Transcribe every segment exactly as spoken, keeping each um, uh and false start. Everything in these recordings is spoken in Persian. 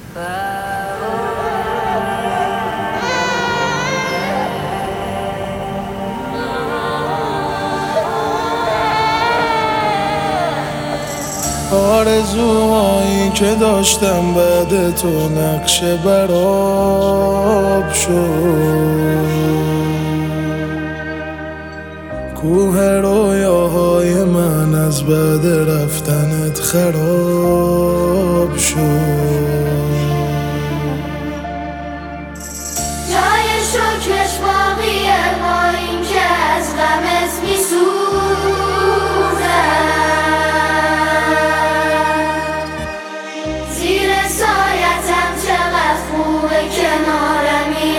آرزوهایی که داشتم بعد تو نقشه براب شد، کوه رویاهای من از بعد رفتنت خراب شد. جای شکرش باقیه با این که از غمت میسوزم، زیر سایتم چقدر خوبه کنارمی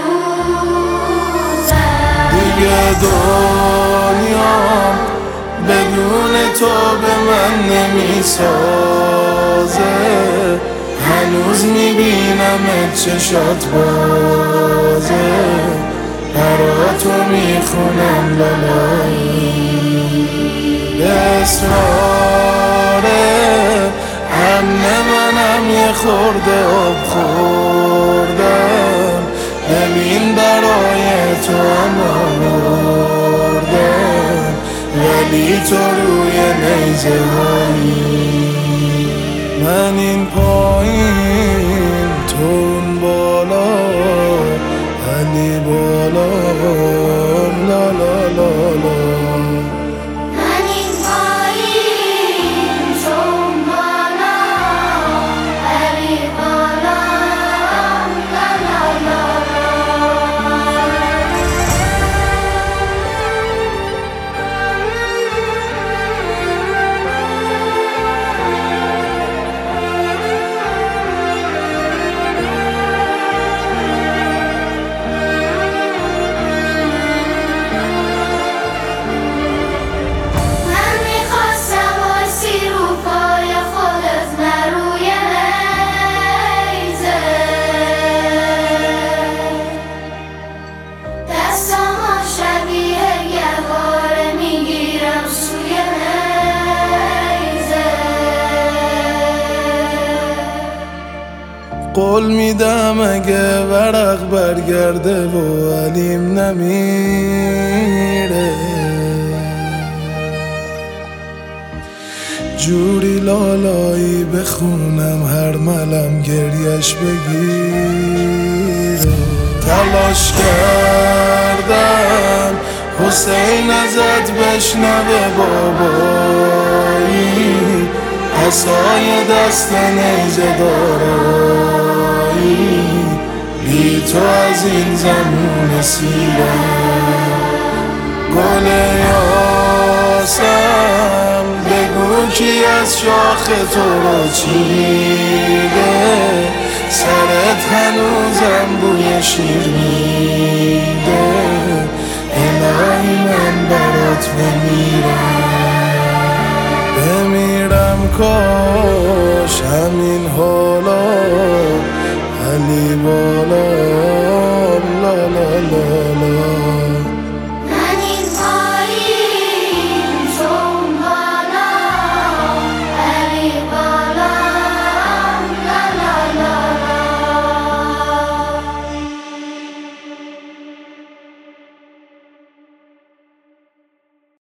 هنوزم. دیگه دنیام بدون تو به من نمیسازه، هنوز میبینمت چشات بازه، برا تو میخونم لالایی به اصراره. همه منم یه خورده آب خوردم، ببین برای تو هم آوردم، ولی تو روی نیزه هایی. من این پایین تو اون بالا، علی بالا لا لا لا لا. من این پایین تو اون بالا، علی بالا لا لا لا قول میدم اگه ورق برگرده و علیم نمیره، جوری لالایی بخونم هر ملم گریش بگیره. تلاش کردم حسین ازت بشنوه بابایی، عصای دست نیزه دارایی، بی تو از این زمون سیرم. گل یاسم بگو کی از شاخ تو رو چیده، سرت هنوزم بوی شیر میده، الهی من برات بمیرم بمیرم کاش همین حالا علی بالا